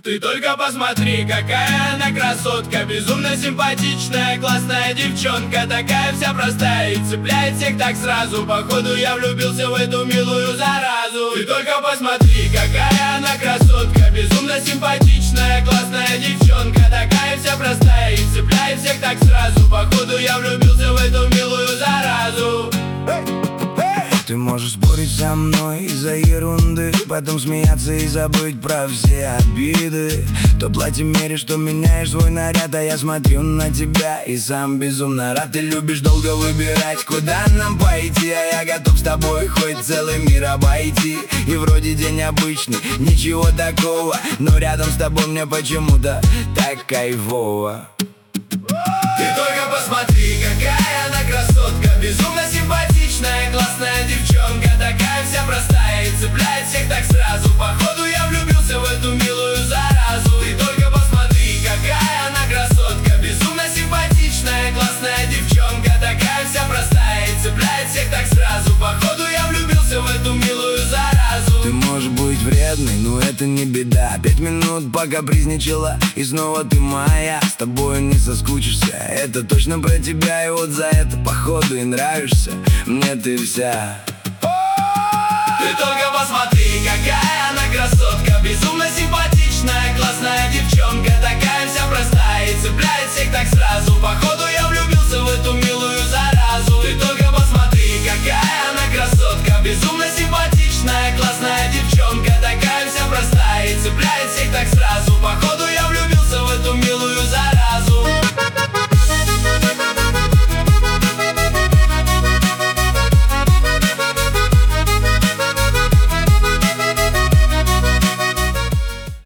Ты только посмотри, какая она красотка, безумно симпатичная, классная девчонка, такая вся простая и цепляет всех так сразу. Походу я влюбился в эту милую заразу. Ты только посмотри, какая она красотка, безумно симпатичная, классная девчонка, такая вся простая и цепляет всех так сразу. Походу я влюбился в эту милую заразу. Ты можешь спорить со мной из-за ерунды, потом смеяться и забыть про все обиды. То платье меришь, то меняешь свой наряд, а я смотрю на тебя и сам безумно рад. Ты любишь долго выбирать, куда нам пойти, а я готов с тобой хоть целый мир обойти. И вроде день обычный, ничего такого, но рядом с тобой мне почему-то так кайфово. Ты только посмотри, какая она красотка, безумно симпатичная, классная девчонка, такая вся простая и цепляет всех так сразу. Походу я влюбился в эту милую заразу. Ты только посмотри, какая она красотка, безумно симпатичная, классная девчонка, такая вся простая и цепляет всех так сразу. Походу я влюбился в эту милую заразу. Ты можешь быть вредной, но это не беда. 5 минут покапризничала, и снова ты моя. С тобой не соскучишься, это точно про тебя. И вот за это походу и нравишься мне ты вся. Ты только посмотри, какая она красотка, безумно симпатичная,